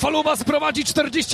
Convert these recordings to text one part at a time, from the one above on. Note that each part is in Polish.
Falubas prowadzi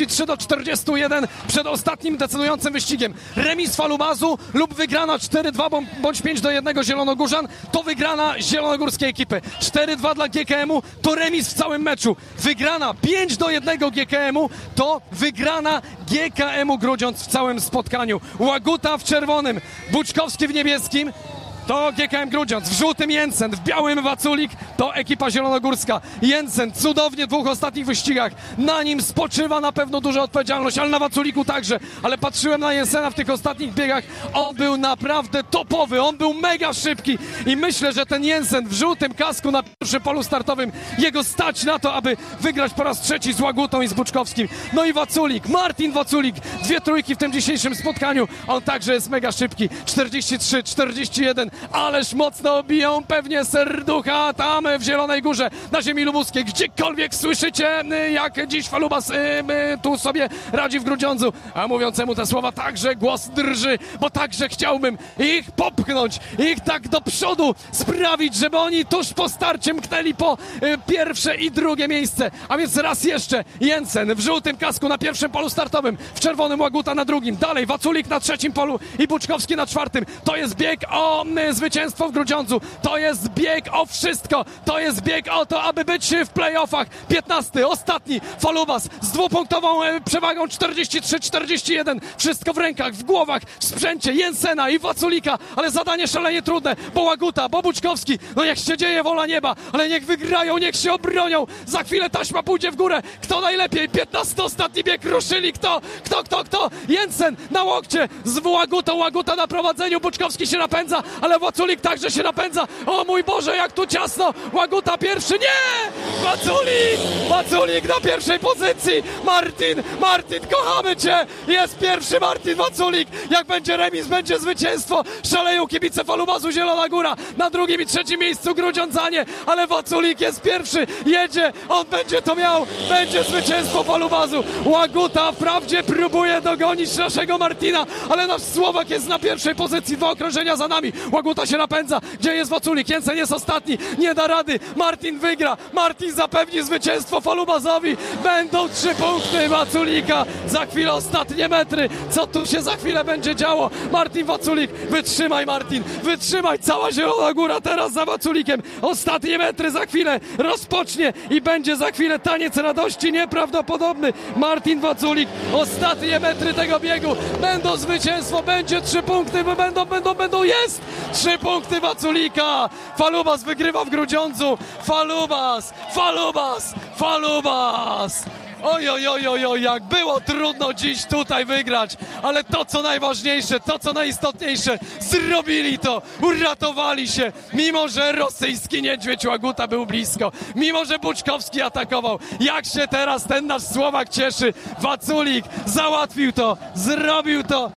43-41 przed ostatnim decydującym wyścigiem. Remis Falubazu lub wygrana 4-2 bądź 5-1 Zielonogórzan to wygrana zielonogórskiej ekipy. 4-2 dla GKM-u to remis w całym meczu. Wygrana 5-1 GKM-u to wygrana GKM-u Grudziądz w całym spotkaniu. Łaguta w czerwonym, Buczkowski w niebieskim to GKM Grudziądz, w żółtym Jensen, w białym Waculik to ekipa zielonogórska. Jensen cudownie w dwóch ostatnich wyścigach, na nim spoczywa na pewno duża odpowiedzialność, ale na Waculiku także, ale patrzyłem na Jensena w tych ostatnich biegach, on był naprawdę topowy, on był mega szybki i myślę, że ten Jensen w żółtym kasku na pierwszym polu startowym, jego stać na to, aby wygrać po raz trzeci z Łagutą i z Buczkowskim. No i Waculik, Martin Waculik, 2 trójki w tym dzisiejszym spotkaniu, on także jest mega szybki, 43, 41, ależ mocno biją pewnie serducha tam w Zielonej Górze, na ziemi lubuskiej. Gdziekolwiek słyszycie, jak dziś Falubas tu sobie radzi w Grudziądzu. A mówiącemu te słowa także głos drży, bo także chciałbym ich popchnąć, ich tak do przodu sprawić, żeby oni tuż po starcie mknęli po pierwsze i drugie miejsce. A więc raz jeszcze Jensen w żółtym kasku na pierwszym polu startowym, w czerwonym Łaguta na drugim. Dalej Waculik na trzecim polu i Buczkowski na czwartym. To jest bieg o zwycięstwo w Grudziądzu. To jest bieg o wszystko. To jest bieg o to, aby być w playoffach. 15. Ostatni Falubas z dwupunktową przewagą 43-41. Wszystko w rękach, w głowach, w sprzęcie Jensena i Waculika, ale zadanie szalenie trudne, bo Łaguta, bo Buczkowski, no niech się dzieje wola nieba, ale niech wygrają, niech się obronią. Za chwilę taśma pójdzie w górę. Kto najlepiej? 15. Ostatni bieg. Ruszyli. Kto? Jensen na łokcie z Łagutą. Łaguta na prowadzeniu. Buczkowski się napędza, ale Waculik także się napędza. O mój Boże, jak tu ciasno. Łaguta pierwszy. Nie! Waculik na pierwszej pozycji. Martin, kochamy Cię. Jest pierwszy Martin Waculik. Jak będzie remis, będzie zwycięstwo. Szaleją kibice Falubazu Zielona Góra. Na drugim i trzecim miejscu Grudziądzanie, ale Waculik jest pierwszy. Jedzie, on będzie to miał. Będzie zwycięstwo Falubazu. Łaguta wprawdzie próbuje dogonić naszego Martina, ale nasz Słowak jest na pierwszej pozycji. 2 okrążenia za nami. Łaguta się napędza. Gdzie jest Waculik? Jensen jest ostatni. Nie da rady. Martin wygra. Martin zapewni zwycięstwo Falubazowi. Będą 3 punkty Waculika. Za chwilę ostatnie metry. Co tu się za chwilę będzie działo? Martin Waculik. Wytrzymaj, Martin. Wytrzymaj. Cała Zielona Góra teraz za Waculikiem. Ostatnie metry za chwilę rozpocznie i będzie za chwilę taniec radości nieprawdopodobny. Martin Waculik. Ostatnie metry tego biegu. Będą zwycięstwo. Będzie 3 punkty. Będą. Jest! 3 punkty Waculika. Falubas wygrywa w Grudziądzu. Falubas! Oj, jak było trudno dziś tutaj wygrać, ale to co najważniejsze, to co najistotniejsze, zrobili to, uratowali się, mimo że rosyjski niedźwiedź Łaguta był blisko, mimo że Buczkowski atakował. Jak się teraz ten nasz Słowak cieszy, Waculik załatwił to, zrobił to.